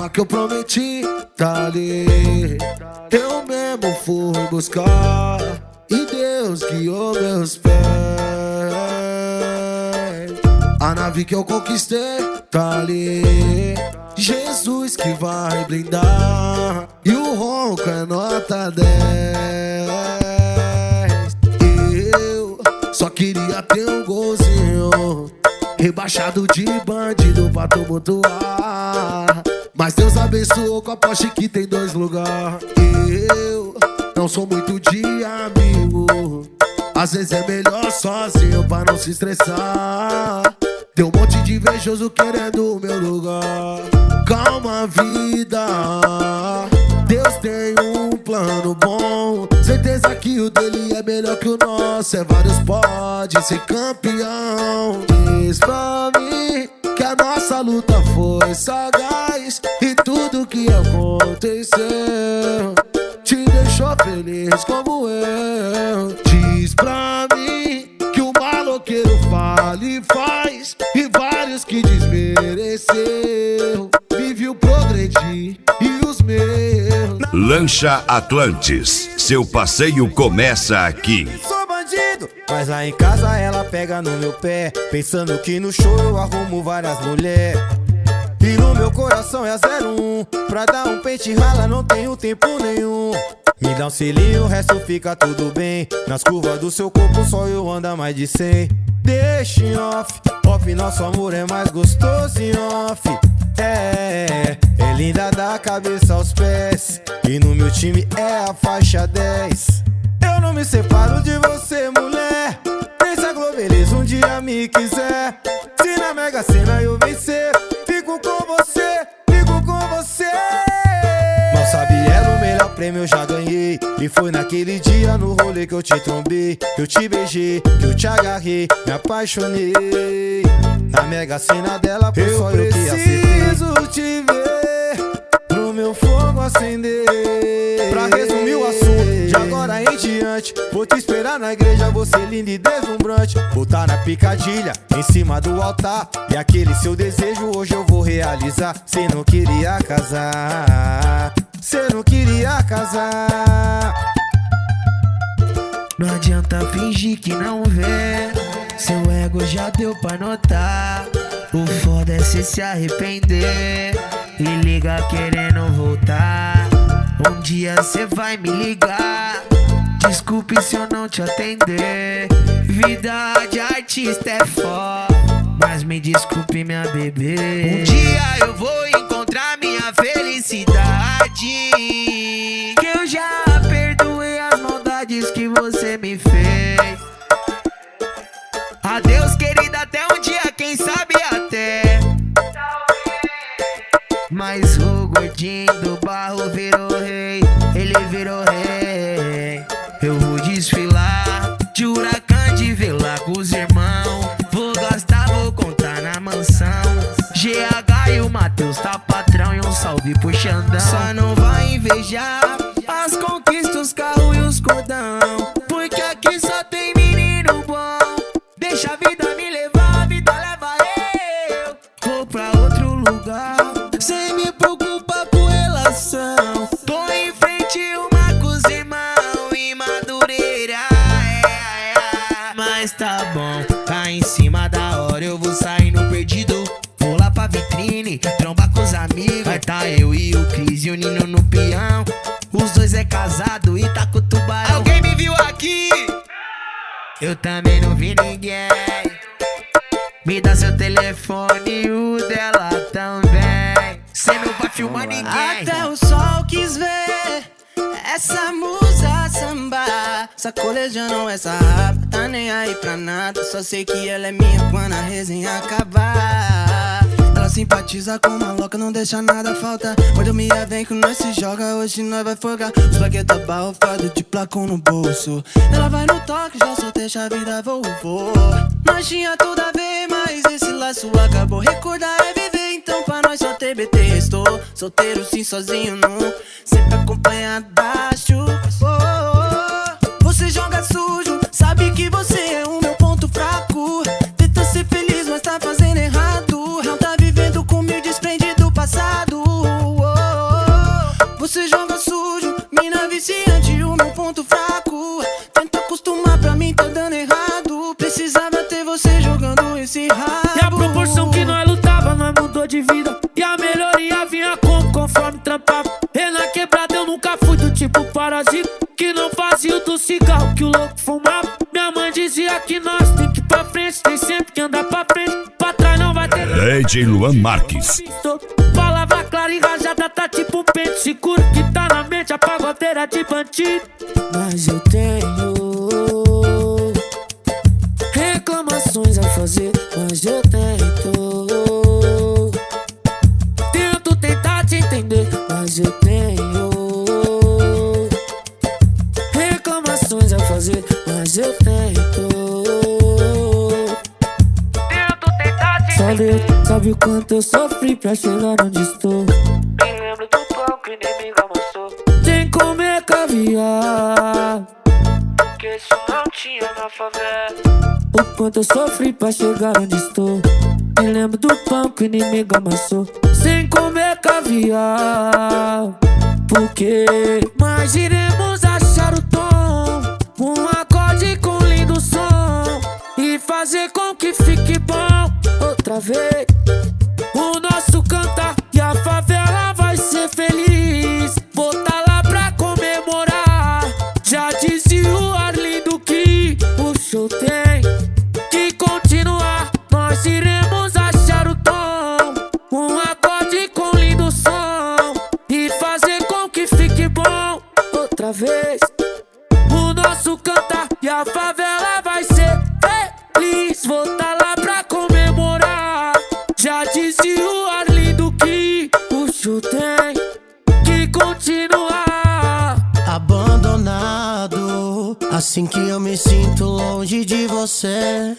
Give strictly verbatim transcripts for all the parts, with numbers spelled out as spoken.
que eu prometi tá ali. Eu mesmo fui buscar e Deus guiou meus pés. A nave que eu conquistei tá ali. Jesus que vai blindar e o ronco é nota dez. Eu só queria ter um golzinho rebaixado de bandido pra tumultuar, mas Deus abençoou com a Porsche que tem dois lugares. Eu não sou muito de amigo, às vezes é melhor sozinho pra não se estressar. Tem um monte de invejoso querendo o meu lugar. Calma, vida, Deus tem um plano bom. Certeza que o dele é melhor que o nosso. É vários pode ser campeão. Diz pra mim que a nossa luta foi sagaz e tudo que aconteceu te deixou feliz como eu. Diz pra mim que o maloqueiro fala e faz e vários que desmereceu me viu progredir e os meus. Lancha Atlantis, seu passeio começa aqui. Sou bandido, mas lá em casa ela pega no meu pé, pensando que no show eu arrumo várias mulheres. E no meu coração é a zero um, pra dar um pente rala não tenho tempo nenhum. Me dá um selinho, o resto fica tudo bem. Nas curvas do seu corpo só eu ando a mais de cem. Deixa em off, off, nosso amor é mais gostoso em off. É, é linda da cabeça aos pés, e no meu time é a faixa dez. Eu não me separo de você, mulher, nem se a Globeleza um dia me quiser. Se na Mega Sena eu vencer, fico com você, fico com você. Mal sabe ela, o melhor prêmio eu já ganhei. E foi naquele dia no rolê que eu te trombei, que eu te beijei, que eu te agarrei, me apaixonei. Na Mega Sena dela foi só eu que acertei. Eu preciso te ver pro meu fogo acender. Pra resumir o assunto, de agora em diante vou te esperar na igreja, você linda e deslumbrante. Botar na picadilha, em cima do altar, e aquele seu desejo hoje eu vou realizar. Cê não queria casar, cê não queria casar. Não adianta fingir que não vê, seu ego já deu pra notar. O foda é cê se arrepender e liga querendo voltar. Um dia cê vai me ligar, desculpe se eu não te atender. Vida de artista é foda, mas me desculpe minha bebê. Um dia eu vou encontrar minha felicidade, que eu já perdoei as maldades que você me fez. Adeus querida, até um dia, quem sabe até. Mas o gordinho do barro virou rei, ele virou rei. Eu vou desfilar de Huracan de Vila com os irmãos. Vou gastar, vou contar na mansão. G H e o Matheus tá patrão, e um salve pro Xandão. Só não vai invejar as conquistas, os carros e os cordão, porque aqui só tem menino bom. Deixa a vida me levar, a vida leva eu. Vou pra outro lugar, sem me preocupar com relação. Tô em frente uma com os irmãos em Madureira, é, é, é. Mas tá bom, tá em cima da hora, eu vou saindo perdido. Vou lá pra vitrine, trombar com os amigos. Vai tá eu e o Cris e o Nino no peão. Os dois é casado e tá com o tubarão. Alguém me viu aqui? Eu também não vi ninguém. Me dá seu telefone e o dela também. Cê não vai filmar ninguém. Até o sol quis ver essa musa sambar. Sacolejando essa rapa, tá nem aí pra nada. Só sei que ela é minha quando a resenha acabar. Ela simpatiza com uma louca, não deixa nada faltar. Quando eu me vem que nós se joga, hoje nós vai folgar. Os plaqueta barrofado de placão no bolso. Ela vai no toque, já soltei a vida, vou, vou. Nós tinha tudo a ver, mas esse laço acabou. Recordar é viver, então pra nós só ter B T restou. Solteiro sim, sozinho não, sempre acompanhado da chuva. Oh, oh, oh. Você joga sujo, sabe que você é o meu ponto fraco. Tenta ser feliz, mas tá fazendo errado. Não tá vivendo comigo, desprende do passado. Oh, pra mim tá dando errado. Precisava ter você jogando esse rabo. E a proporção que nós lutava, nós mudou de vida. E a melhoria vinha como, conforme trampava. E na quebrada eu nunca fui do tipo parasita, que não fazia o do cigarro que o louco fumava. Minha mãe dizia que nós tem que ir pra frente, tem sempre que andar pra frente, pra trás não vai ter. D J Luan Marques. Palavra clara e rajada tá tipo um pente seguro que tá na mente, a pagodeira de bandido. Mas eu tenho reclamações a fazer, mas eu tento Tento tentar te entender, mas eu tenho reclamações a fazer, mas eu tento Tento tentar te Só entender. Deus sabe o quanto eu sofri pra chegar onde estou. Me lembro do pão que inimigo amassou. Sem comer caviar, porque isso não tinha na favela. O quanto eu sofri pra chegar onde estou. Me lembro do pão que o inimigo amassou. Sem comer caviar, porque mas iremos achar o tom, um acorde com lindo som, e fazer com que fique bom outra vez. O nosso cantar e a favela vai ser feliz. Vou tá lá pra comemorar. Já dizia o Arlindo que o show tem que continuar. Nós iremos achar o tom, um acorde com lindo som, e fazer com que fique bom outra vez. O nosso cantar e a favela vai ser feliz. Vou tá lá pra comemorar. Já dizia o Arlindo que o show tem que continuar. Abandonado, assim que eu me sinto longe de você.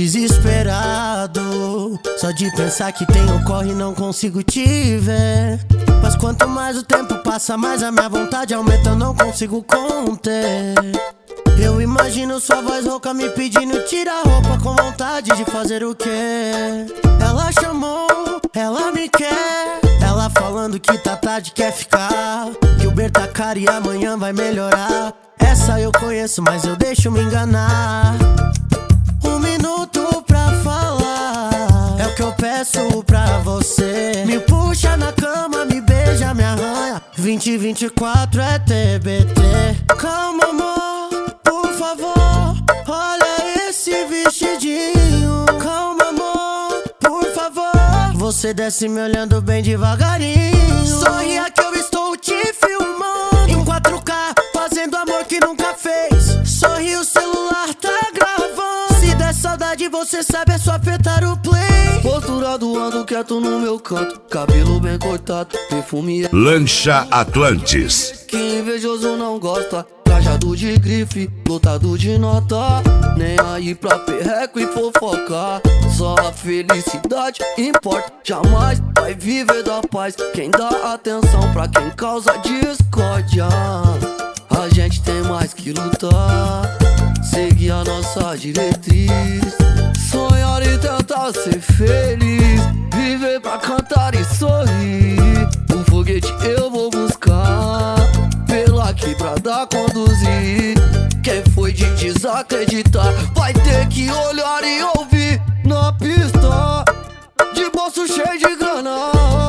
Desesperado, só de pensar que tenho corre e não consigo te ver. Mas quanto mais o tempo passa, mais a minha vontade aumenta, eu não consigo conter. Eu imagino sua voz rouca me pedindo tira a roupa, com vontade de fazer o quê? Ela chamou, ela me quer, ela falando que tá tarde, quer ficar, que o ber tá caro e amanhã vai melhorar. Essa eu conheço, mas eu deixo me enganar. Um minuto pra falar é o que eu peço pra você. Me puxa na cama, me beija, me arranha. Vinte e vinte e quatro é T B T. Calma, amor, por favor, olha esse vestidinho. Calma, amor, por favor. Você desce me olhando bem devagarinho. Sorria que eu estou te filmando em quatro K, fazendo amor que nunca fez. Sorri, o celular tá gravando. Se der saudade, você sabe, é só apertar o play. Posturado, ando quieto no meu canto, cabelo bem cortado, perfume. Lancha Atlantis. Que invejoso não gosta, trajado de grife, lotado de nota. Nem aí pra perreco e fofocar. Só a felicidade importa, jamais vai viver da paz quem dá atenção pra quem causa discórdia. A gente tem mais que lutar, seguir a nossa diretriz, sonhar e tentar ser feliz, viver pra cantar e sorrir. Um foguete eu vou buscar, pela quebrada conduzir. Quem foi de desacreditar vai ter que olhar e ouvir. Na pista, de bolso cheio de grana,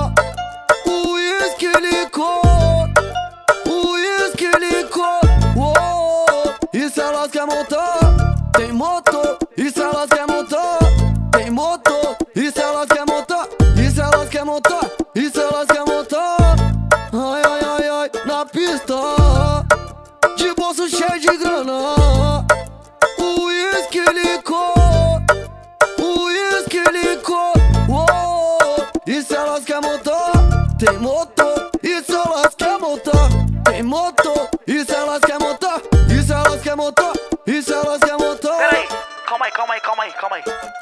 o uísque licor, o uísque licor. Oh, e se elas querem montar, tem motor. E se elas querem montar, tem motor. E se elas querem montar, e se elas querem montar, e se elas querem montar. Ai, ai, ai, ai, na pista, de bolso cheio de grana, o uísque licor, o uísque licor. Oh, e se elas querem montar, tem motor. E se elas querem montar, tem motor. E se elas querem montar, e se elas querem montar, e se elas querem montar. Peraí, calma aí, calma aí, calma aí, calma aí.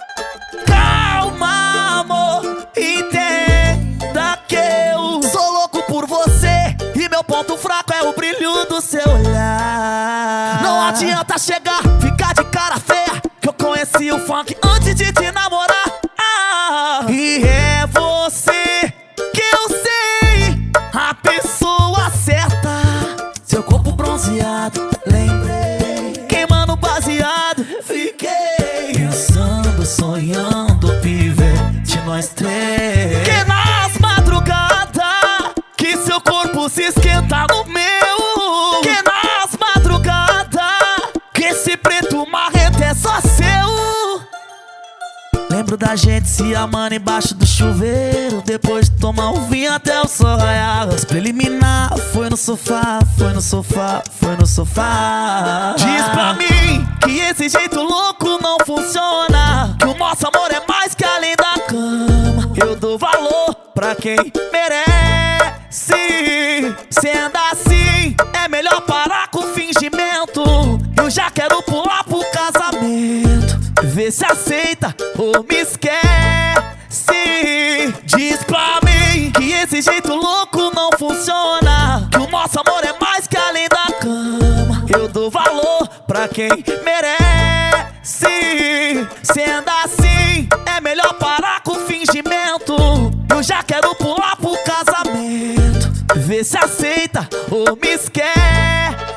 Calma, amor, entenda que eu sou louco por você, e meu ponto fraco é o brilho do seu olhar. Não adianta chegar, ficar de cara feia, que eu conheci o funk antes de te namorar. Ah, e é você que eu sei, a pessoa certa. Seu corpo bronzeado, lembrei, queimando baseado. Foto da gente se amando embaixo do chuveiro, depois de tomar um vinho até o sol raiar. As preliminar foi no sofá, foi no sofá, foi no sofá. Diz pra mim que esse jeito louco não funciona, que o nosso amor é mais que além da cama. Eu dou valor pra quem merece. Sendo assim, é melhor parar com o fingimento. Eu já quero pular pro casamento. Vê se aceita ou me esquece. Diz pra mim que esse jeito louco não funciona, que o nosso amor é mais que além da cama. Eu dou valor pra quem merece. Sendo assim, é melhor parar com o fingimento. Eu já quero pular pro casamento. Vê se aceita ou me esquece.